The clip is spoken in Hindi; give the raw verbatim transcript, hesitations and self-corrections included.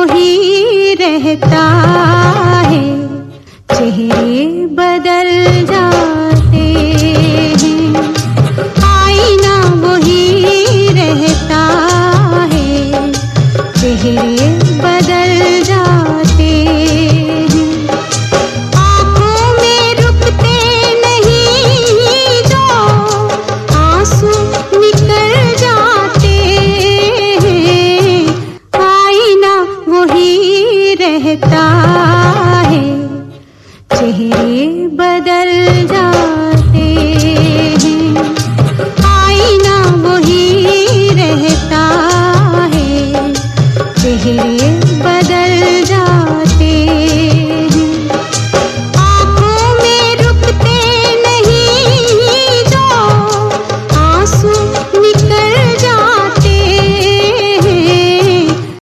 वही रहता है, चेहरे बदल जाते हैं। आईना वही रहता है, चेहरे बदल जाते हैं। आँखों में रुकते नहीं जो आंसू निकल जाते हैं। आईना वही रहता है, चेहरे बदल जाते हैं। आईना वही रहता है, चेहरे